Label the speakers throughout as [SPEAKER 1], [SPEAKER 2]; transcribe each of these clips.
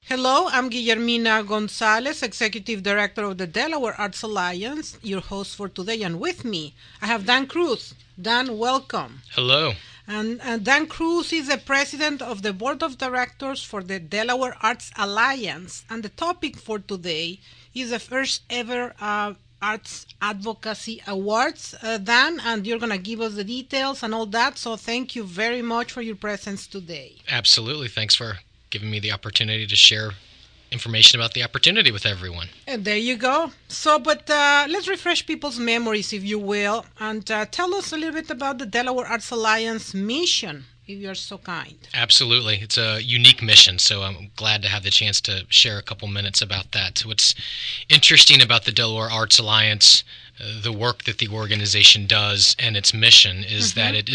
[SPEAKER 1] Hello, I'm Guillermina Gonzalez, Executive Director of the Delaware Arts Alliance, your host for today. And with me, I have Dan Cruz. Dan, welcome.
[SPEAKER 2] Hello.
[SPEAKER 1] And Dan Cruz is the President of the Board of Directors for the Delaware Arts Alliance. And the topic for today is the first ever Arts Advocacy Awards, Dan, and you're going to give us the details and all that. So thank you very much for your presence today.
[SPEAKER 2] Absolutely. Thanks for giving me the opportunity to share information about the opportunity with everyone.
[SPEAKER 1] And there you go. So, but let's refresh people's memories, if you will, and tell us a little bit about the Delaware Arts Alliance mission, if you're so kind.
[SPEAKER 2] Absolutely. It's a unique mission, so I'm glad to have the chance to share a couple minutes about that. What's interesting about the Delaware Arts Alliance, the work that the organization does and its mission is that it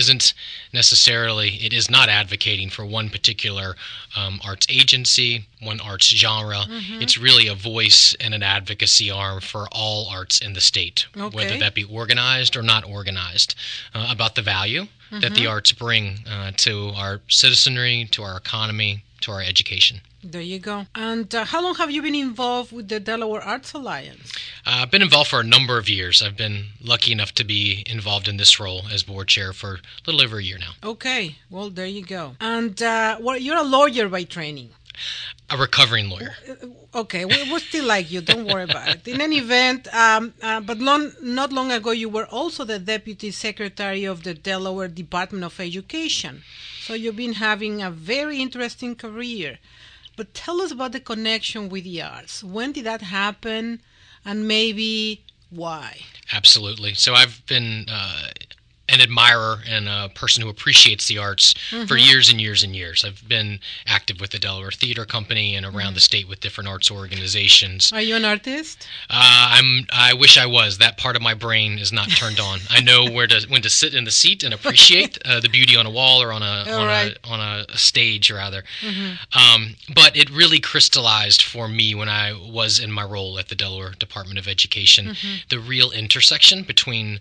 [SPEAKER 2] is not advocating for one particular arts agency, one arts genre. It's really a voice and an advocacy arm for all arts in the state, whether that be organized or not organized, about the value that the arts bring to our citizenry, to our economy, to our education.
[SPEAKER 1] There you go. And how long have you been involved with the Delaware Arts Alliance?
[SPEAKER 2] I've been involved for a number of years. I've been lucky enough to be involved in this role as board chair for a little over a year now.
[SPEAKER 1] Okay. Well, there you go. And you're a lawyer by training.
[SPEAKER 2] A recovering lawyer.
[SPEAKER 1] Okay, we're still like you. Don't worry about it. In any event, but not long ago, you were also the Deputy Secretary of the Delaware Department of Education. So you've been having a very interesting career. But tell us about the connection with the arts. When did that happen, and maybe why?
[SPEAKER 2] Absolutely. So I've been an admirer and a person who appreciates the arts for years and years and years. I've been active with the Delaware Theater Company and around the state with different arts organizations.
[SPEAKER 1] Are you an artist?
[SPEAKER 2] I wish I was. That part of my brain is not turned on. I know when to sit in the seat and appreciate the beauty on a wall or on a stage rather. But it really crystallized for me when I was in my role at the Delaware Department of Education, the real intersection between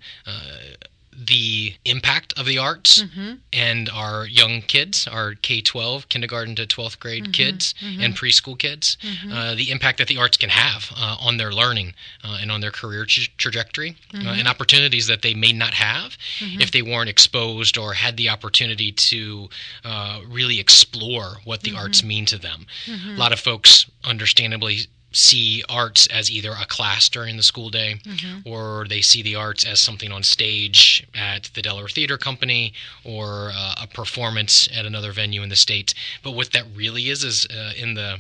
[SPEAKER 2] the impact of the arts and our young kids, our K-12, kindergarten to 12th grade kids and preschool kids, the impact that the arts can have on their learning and on their career trajectory and opportunities that they may not have if they weren't exposed or had the opportunity to really explore what the arts mean to them. A lot of folks understandably see arts as either a class during the school day or they see the arts as something on stage at the Delaware Theater Company or a performance at another venue in the state. But what that really is in the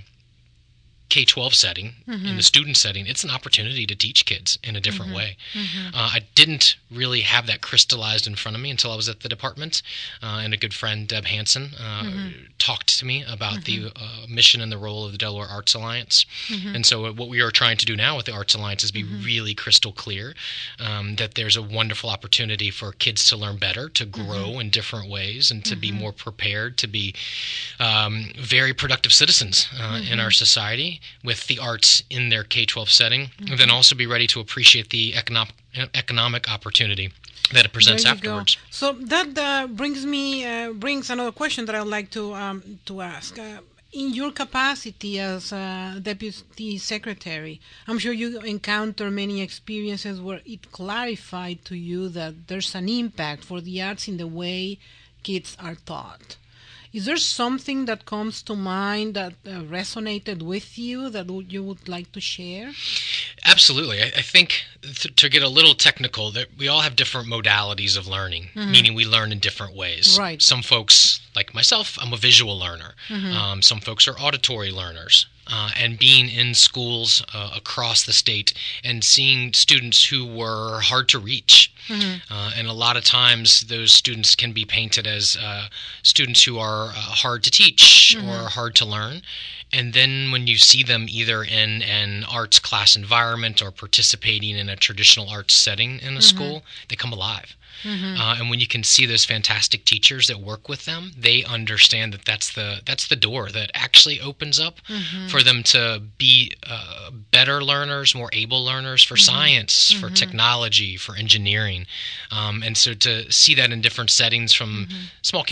[SPEAKER 2] K-12 setting, in the student setting, it's an opportunity to teach kids in a different way. I didn't really have that crystallized in front of me until I was at the department, and a good friend, Deb Hansen, talked to me about the mission and the role of the Delaware Arts Alliance. And so what we are trying to do now with the Arts Alliance is be really crystal clear that there's a wonderful opportunity for kids to learn better, to grow in different ways, and to be more prepared, to be very productive citizens in our society with the arts in their K-12 setting, and then also be ready to appreciate the economic opportunity that it presents afterwards.
[SPEAKER 1] Go. So that brings another question that I'd like to ask. In your capacity as Deputy Secretary, I'm sure you encounter many experiences where it clarified to you that there's an impact for the arts in the way kids are taught. Is there something that comes to mind that resonated with you that you would like to share?
[SPEAKER 2] Absolutely. I think to get a little technical, that we all have different modalities of learning, meaning we learn in different ways.
[SPEAKER 1] Right.
[SPEAKER 2] Some folks, like myself, I'm a visual learner. Some folks are auditory learners. And being in schools across the state and seeing students who were hard to reach. And a lot of times those students can be painted as students who are hard to teach or hard to learn. And then when you see them either in an arts class environment or participating in a traditional arts setting in a school, they come alive. And when you can see those fantastic teachers that work with them, they understand that that's the door that actually opens up for them to be better learners, more able learners for science, for technology, for engineering. And so to see that in different settings from small kids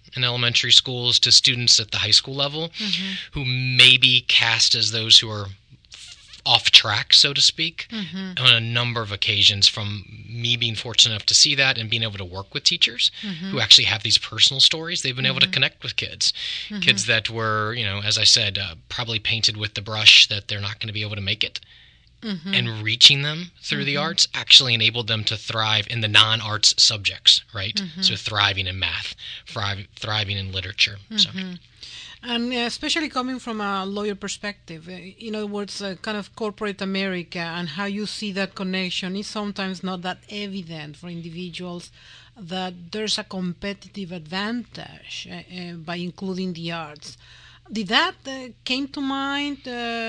[SPEAKER 2] in elementary schools to students at the high school level who may be cast as those who are off track, so to speak, on a number of occasions, from me being fortunate enough to see that and being able to work with teachers who actually have these personal stories. They've been able to connect with kids that were, as I said, probably painted with the brush that they're not going to be able to make it. And reaching them through the arts actually enabled them to thrive in the non-arts subjects, right? So thriving in math, thriving in literature. So.
[SPEAKER 1] And especially coming from a lawyer perspective, in other words, kind of corporate America, and how you see that connection is sometimes not that evident for individuals, that there's a competitive advantage by including the arts. Did that come to mind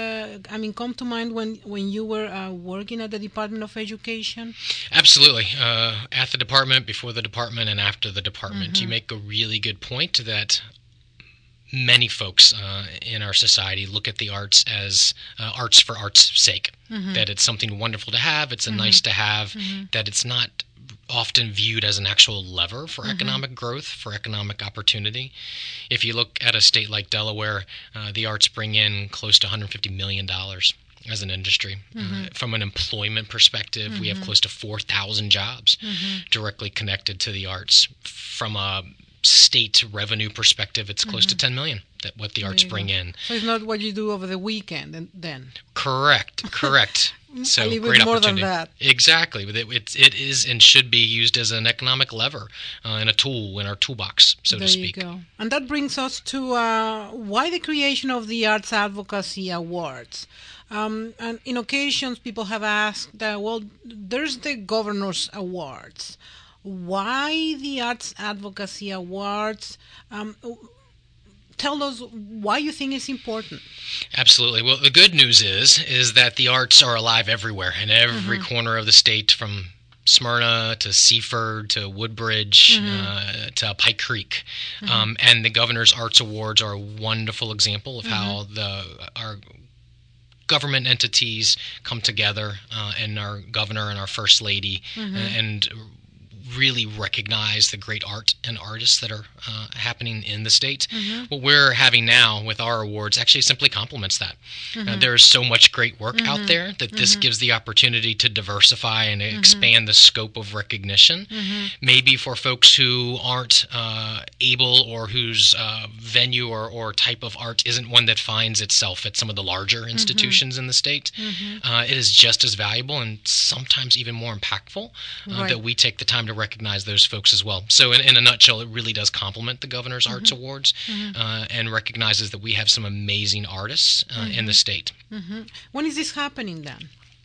[SPEAKER 1] when you were working at the Department of Education?
[SPEAKER 2] Absolutely. At the department, before the department, and after the department. You make a really good point that many folks in our society look at the arts as arts for art's sake, that it's something wonderful to have, it's a nice to have, that it's not often viewed as an actual lever for economic growth, for economic opportunity. If you look at a state like Delaware, the arts bring in close to $150 million as an industry. From an employment perspective, we have close to 4,000 jobs directly connected to the arts. From a state revenue perspective, it's close to 10 million that what the arts bring in.
[SPEAKER 1] So it's not what you do over the weekend then.
[SPEAKER 2] Correct. So
[SPEAKER 1] a little
[SPEAKER 2] great
[SPEAKER 1] bit more
[SPEAKER 2] opportunity.
[SPEAKER 1] than that.
[SPEAKER 2] Exactly. It is and should be used as an economic lever and a tool in our toolbox, so to speak.
[SPEAKER 1] There you go. And that brings us to why the creation of the Arts Advocacy Awards. And in occasions, people have asked, there's the Governor's Awards. Why the Arts Advocacy Awards? Tell us why you think it's important. Absolutely.
[SPEAKER 2] Well, the good news is that the arts are alive everywhere, in every corner of the state, from Smyrna to Seaford to Woodbridge to Pike Creek. And the Governor's Arts Awards are a wonderful example of how our government entities come together, and our governor and our first lady, and really recognize the great art and artists that are happening in the state. What we're having now with our awards actually simply complements that. There is so much great work out there that this gives the opportunity to diversify and expand the scope of recognition. Maybe for folks who aren't able, or whose venue or type of art isn't one that finds itself at some of the larger institutions in the state, it is just as valuable and sometimes even more impactful that we take the time to recognize those folks as well. So in a nutshell, it really does complement the Governor's Arts Awards and recognizes that we have some amazing artists in the state.
[SPEAKER 1] When is this happening then?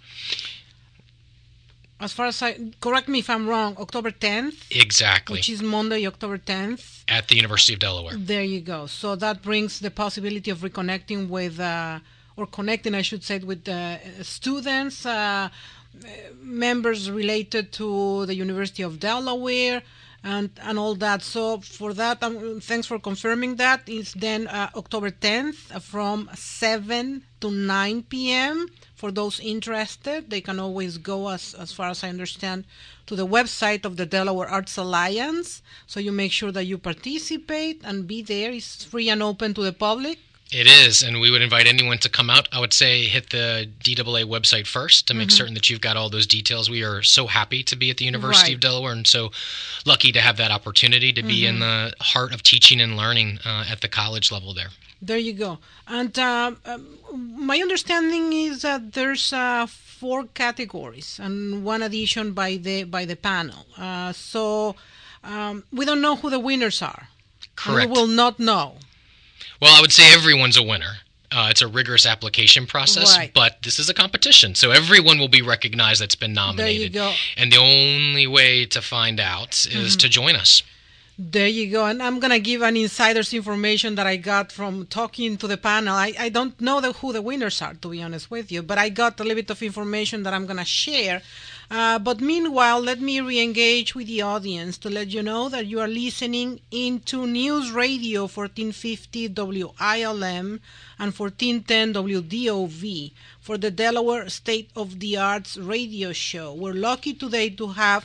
[SPEAKER 1] As far as correct me if I'm wrong, October 10th?
[SPEAKER 2] Exactly.
[SPEAKER 1] Which is Monday, October 10th.
[SPEAKER 2] At the University of Delaware.
[SPEAKER 1] There you go. So that brings the possibility of reconnecting with, or connecting, I should say, with students, members related to the University of Delaware, and all that. So for that, thanks for confirming that. It's then October 10th from 7 to 9 p.m. For those interested, they can always go, as far as I understand, to the website of the Delaware Arts Alliance. So you make sure that you participate and be there. It's free and open to the public.
[SPEAKER 2] It is, and we would invite anyone to come out. I would say hit the DAA website first to make certain that you've got all those details. We are so happy to be at the University of Delaware, and so lucky to have that opportunity to be in the heart of teaching and learning at the college level there. There
[SPEAKER 1] you go. And my understanding is that there's 4 categories and one addition by the panel. So we don't know who the winners are.
[SPEAKER 2] Correct.
[SPEAKER 1] And we will not know.
[SPEAKER 2] Well, I would say everyone's a winner. It's a rigorous application process, but this is a competition, so everyone will be recognized that's been nominated.
[SPEAKER 1] There you go.
[SPEAKER 2] And the only way to find out is to join us.
[SPEAKER 1] There you go. And I'm going to give an insider's information that I got from talking to the panel. I don't know who the winners are, to be honest with you, but I got a little bit of information that I'm going to share. But meanwhile, let me re-engage with the audience to let you know that you are listening into News Radio 1450 WILM and 1410 WDOV for the Delaware State of the Arts radio show. We're lucky today to have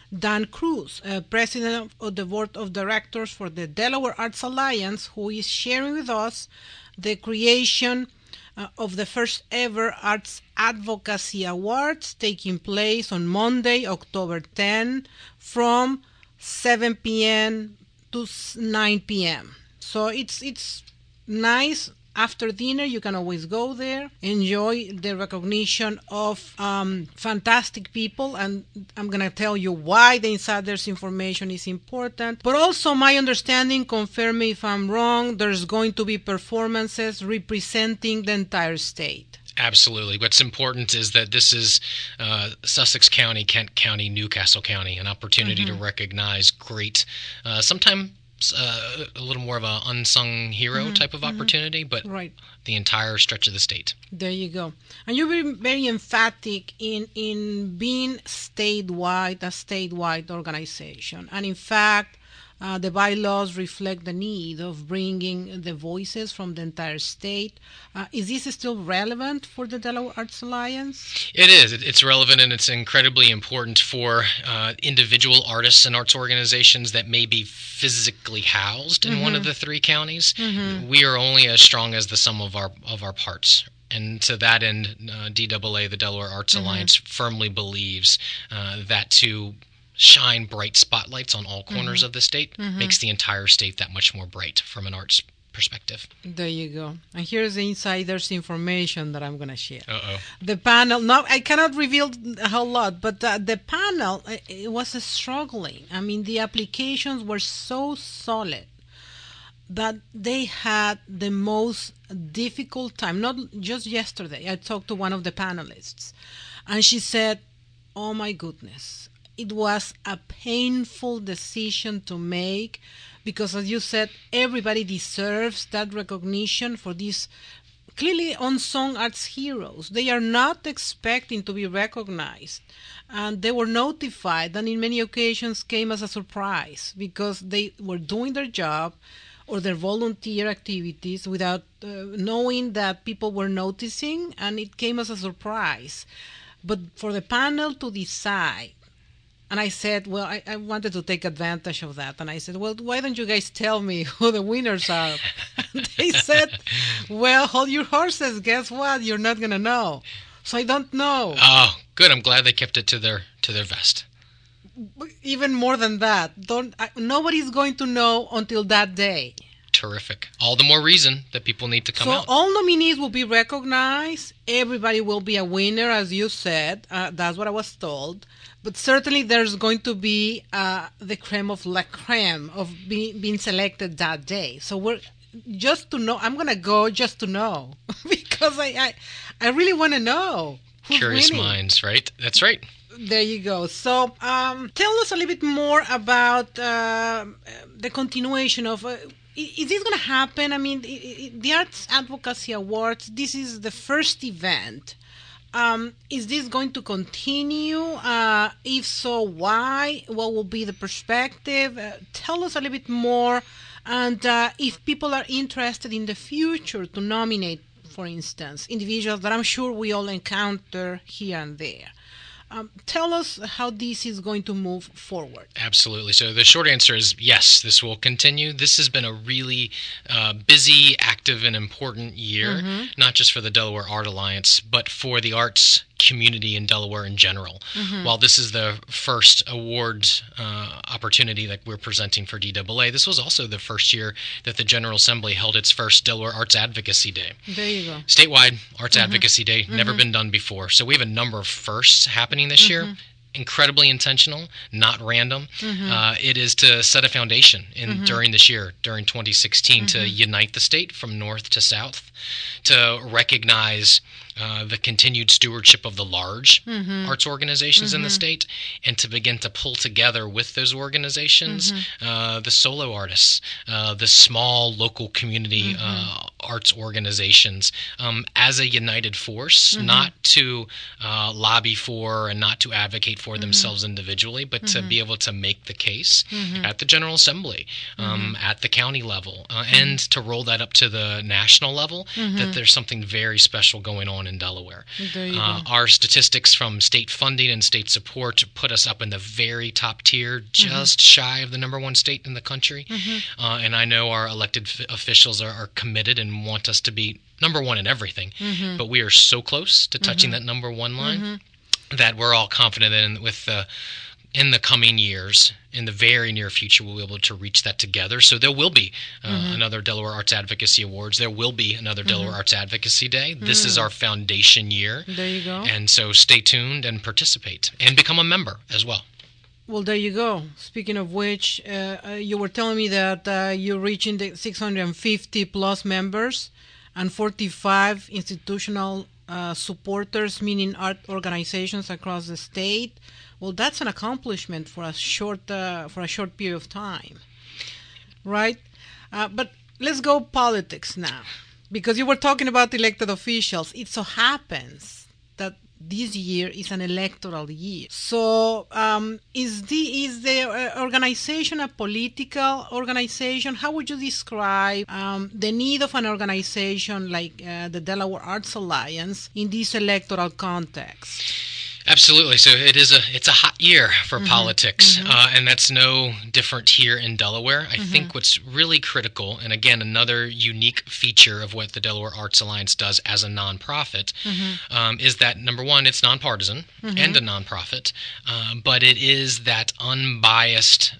[SPEAKER 1] Dan Cruz, president of the board of directors for the Delaware Arts Alliance, who is sharing with us the creation of the first ever Arts Advocacy Awards taking place on Monday, October 10, from 7 p.m. to 9 p.m. So it's nice. After dinner, you can always go there, enjoy the recognition of fantastic people, and I'm going to tell you why the insiders information is important. But also, my understanding, confirm me if I'm wrong, there's going to be performances representing the entire state.
[SPEAKER 2] Absolutely. What's important is that this is Sussex County, Kent County, Newcastle County, an opportunity to recognize great, sometimes a little more of an unsung hero type of opportunity, but the entire stretch of the state.
[SPEAKER 1] There you go. And you've been very emphatic in being a statewide organization. And in fact, the bylaws reflect the need of bringing the voices from the entire state. Is this still relevant for the Delaware Arts Alliance?
[SPEAKER 2] It is. It's relevant, and it's incredibly important for individual artists and arts organizations that may be physically housed in one of the three counties. We are only as strong as the sum of our parts. And to that end, DAA, the Delaware Arts Alliance, firmly believes that to shine bright spotlights on all corners of the state makes the entire state that much more bright from an arts perspective.
[SPEAKER 1] There you go. And here's the insider's information that I'm going to share.
[SPEAKER 2] Uh-oh.
[SPEAKER 1] The panel, no, I cannot reveal a whole lot, but the panel, it was struggling. I mean, the applications were so solid that they had the most difficult time. Not just yesterday. I talked to one of the panelists, and she said, oh my goodness, it was a painful decision to make because, as you said, everybody deserves that recognition for these clearly unsung arts heroes. They are not expecting to be recognized, and they were notified, and in many occasions came as a surprise because they were doing their job or their volunteer activities without knowing that people were noticing, and it came as a surprise. But for the panel to decide, and I said, well, I wanted to take advantage of that. And I said, well, why don't you guys tell me who the winners are? They said, well, hold your horses. Guess what? You're not going to know. So I don't know.
[SPEAKER 2] Oh, good. I'm glad they kept it to their vest.
[SPEAKER 1] Even more than that, nobody's going to know until that day.
[SPEAKER 2] Terrific. All the more reason that people need to come out.
[SPEAKER 1] So all nominees will be recognized. Everybody will be a winner, as you said. That's what I was told. But certainly there's going to be the creme of la creme of being selected that day. So we're just to know. I'm going to go just to know because I really want to know who's
[SPEAKER 2] Curious
[SPEAKER 1] winning.
[SPEAKER 2] minds, right? That's right.
[SPEAKER 1] There you go. So tell us a little bit more about the continuation of... is this going to happen? I mean, the Arts Advocacy Awards, this is the first event. Is this going to continue? If so, why? What will be the perspective? Tell us a little bit more. And if people are interested in the future to nominate, for instance, individuals that I'm sure we all encounter here and there. Tell us how this is going to move forward.
[SPEAKER 2] Absolutely. So the short answer is yes, this will continue. This has been a really busy, active, and important year, not just for the Delaware Art Alliance, but for the arts community in Delaware in general. While this is the first award opportunity that we're presenting for DAA, this was also the first year that the General Assembly held its first Delaware Arts Advocacy Day.
[SPEAKER 1] There you go.
[SPEAKER 2] Statewide Arts Advocacy Day, never been done before. So we have a number of firsts happening this year. Incredibly intentional, not random. It is to set a foundation during this year, during 2016, to unite the state from north to south, to recognize the continued stewardship of the large arts organizations in the state, and to begin to pull together with those organizations the solo artists, the small local community arts organizations as a united force, not to lobby for and not to advocate for themselves individually, but to be able to make the case at the General Assembly, at the county level, and to roll that up to the national level, that there's something very special going on in Delaware. Our statistics from state funding and state support put us up in the very top tier, just shy of the number one state in the country. And I know our elected officials are committed and want us to be number one in everything. But we are so close to touching that number one line that we're all confident in the coming years, in the very near future, we'll be able to reach that together. So there will be another Delaware Arts Advocacy Awards. There will be another Delaware Arts Advocacy Day. This is our foundation year.
[SPEAKER 1] There you go.
[SPEAKER 2] And so stay tuned and participate and become a member as well.
[SPEAKER 1] Well, there you go. Speaking of which, you were telling me that you're reaching the 650 plus members and 45 institutional supporters, meaning art organizations across the state. Well, that's an accomplishment for a short period of time, right? But let's go politics now, because you were talking about elected officials. It so happens that this year is an electoral year. So is the organization a political organization? How would you describe the need of an organization like the Delaware Arts Alliance in this electoral context?
[SPEAKER 2] Absolutely. So it's a hot year for politics, and that's no different here in Delaware. I think what's really critical, and again, another unique feature of what the Delaware Arts Alliance does as a nonprofit, is that, number one, it's nonpartisan and a nonprofit, but it is that unbiased,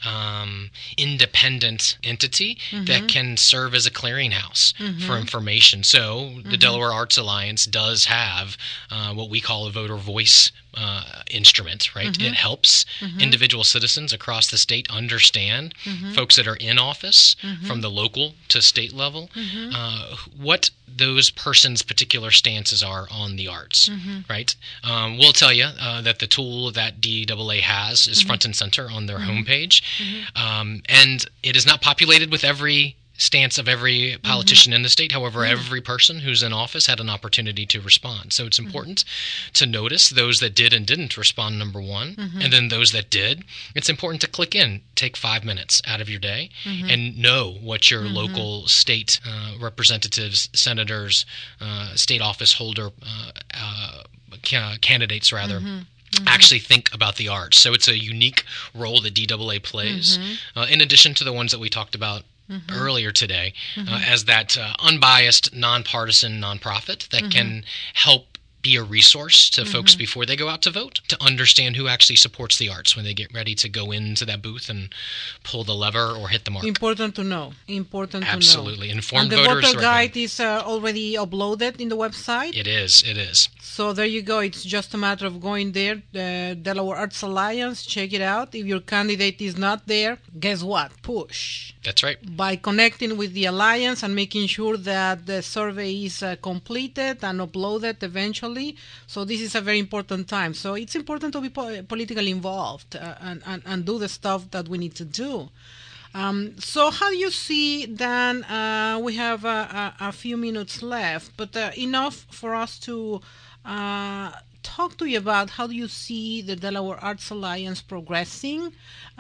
[SPEAKER 2] independent entity that can serve as a clearinghouse for information. So the Delaware Arts Alliance does have what we call a voter voice instrument, right? It helps individual citizens across the state understand, folks that are in office from the local to state level, what those persons' particular stances are on the arts, right? We'll tell you that the tool that DAA has is front and center on their homepage, and it is not populated with every stance of every politician in the state. However, every person who's in office had an opportunity to respond. So it's important to notice those that did and didn't respond, number one, and then those that did. It's important to click in, take 5 minutes out of your day, and know what your local state representatives, senators, state office holder candidates, rather, actually think about the arts. So it's a unique role that DAA plays, in addition to the ones that we talked about earlier today, as that unbiased, nonpartisan nonprofit that can help be a resource to folks before they go out to vote, to understand who actually supports the arts when they get ready to go into that booth and pull the lever or hit the mark.
[SPEAKER 1] Important to know.
[SPEAKER 2] Absolutely. Informed
[SPEAKER 1] voters. And the
[SPEAKER 2] voters
[SPEAKER 1] voter guide is already uploaded in the website?
[SPEAKER 2] It is.
[SPEAKER 1] So there you go. It's just a matter of going there, the Delaware Arts Alliance, check it out. If your candidate is not there, guess what? Push.
[SPEAKER 2] That's right.
[SPEAKER 1] By connecting with the Alliance and making sure that the survey is completed and uploaded eventually. So this is a very important time. So it's important to be politically involved and do the stuff that we need to do. So how do you see, Dan, we have a few minutes left, but enough for us to talk to you about how do you see the Delaware Arts Alliance progressing.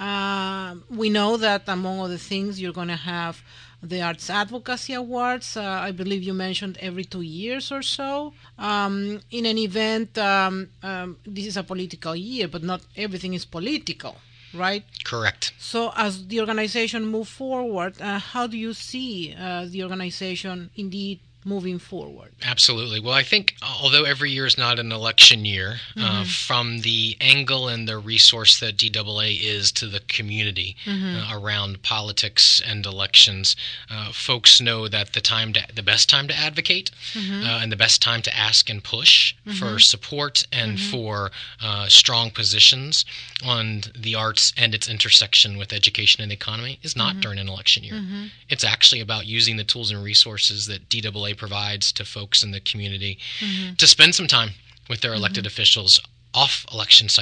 [SPEAKER 1] We know that among other things you're going to have the Arts Advocacy Awards. I believe you mentioned every 2 years or so. In an event, this is a political year, but not everything is political, right?
[SPEAKER 2] Correct.
[SPEAKER 1] So as the organization move forward, how do you see the organization indeed moving forward?
[SPEAKER 2] Absolutely. Well, I think although every year is not an election year, from the angle and the resource that DAA is to the community around politics and elections, folks know that the best time to advocate and the best time to ask and push for support and for strong positions on the arts and its intersection with education and the economy is not during an election year. It's actually about using the tools and resources that DAA provides to folks in the community to spend some time with their elected officials off election cycle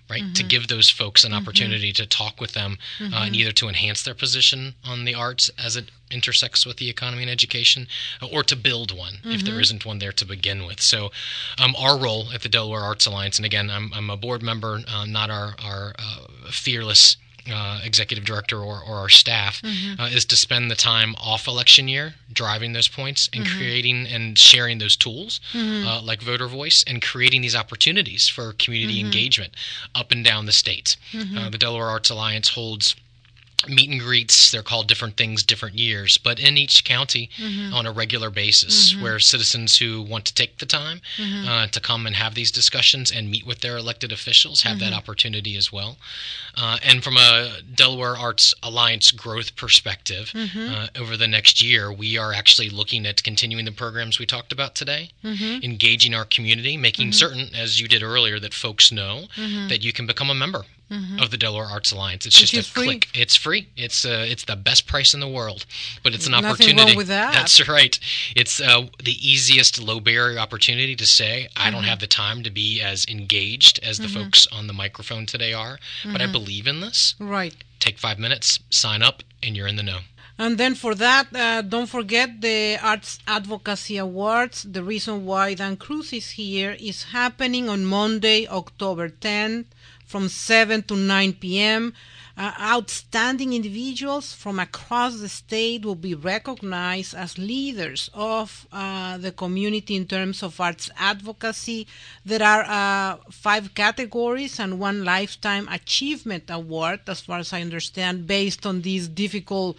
[SPEAKER 2] right? To give those folks an opportunity to talk with them, and either to enhance their position on the arts as it intersects with the economy and education, or to build one if there isn't one there to begin with. So our role at the Delaware Arts Alliance, and again, I'm a board member, not our fearless executive director or our staff, is to spend the time off election year driving those points and creating and sharing those tools like Voter Voice, and creating these opportunities for community engagement up and down the state. The Delaware Arts Alliance holds meet and greets. They're called different things, different years, but in each county on a regular basis, where citizens who want to take the time to come and have these discussions and meet with their elected officials have that opportunity as well. And from a Delaware Arts Alliance growth perspective, over the next year, we are actually looking at continuing the programs we talked about today, engaging our community, making certain, as you did earlier, that folks know that you can become a member of the Delaware Arts Alliance. It's just a click. It's free. It's the best price in the world, but it's an opportunity.
[SPEAKER 1] Nothing wrong with that.
[SPEAKER 2] That's right. It's the easiest low barrier opportunity to say, I don't have the time to be as engaged as the folks on the microphone today are, but I believe in this.
[SPEAKER 1] Right.
[SPEAKER 2] Take 5 minutes, sign up, and you're in the know.
[SPEAKER 1] And then for that, don't forget the Arts Advocacy Awards. The reason why Dan Cruz is here is happening on Monday, October 10th, from 7 to 9 p.m. Outstanding individuals from across the state will be recognized as leaders of the community in terms of arts advocacy. There are 5 categories and 1 Lifetime Achievement Award, as far as I understand, based on these difficult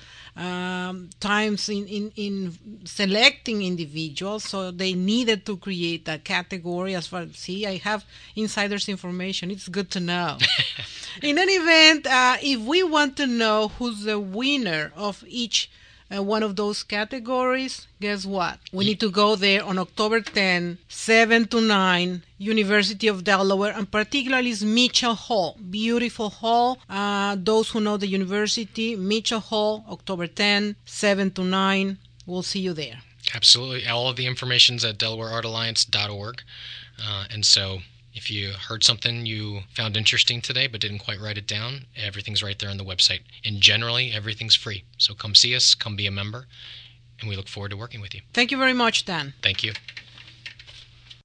[SPEAKER 1] times in selecting individuals. So they needed to create a category. As far as I have insiders information. It's good to know. In any event, if we want to know who's the winner of each one of those categories, guess what? We need to go there on October 10, 7 to 9, University of Delaware, and particularly is Mitchell Hall. Beautiful hall. Those who know the university, Mitchell Hall, October 10, 7 to 9. We'll see you there.
[SPEAKER 2] Absolutely. All of the information's at DelawareArtAlliance.org. And so if you heard something you found interesting today but didn't quite write it down, everything's right there on the website. And generally, everything's free. So come see us, come be a member, and we look forward to working with you.
[SPEAKER 1] Thank you very much, Dan.
[SPEAKER 2] Thank you.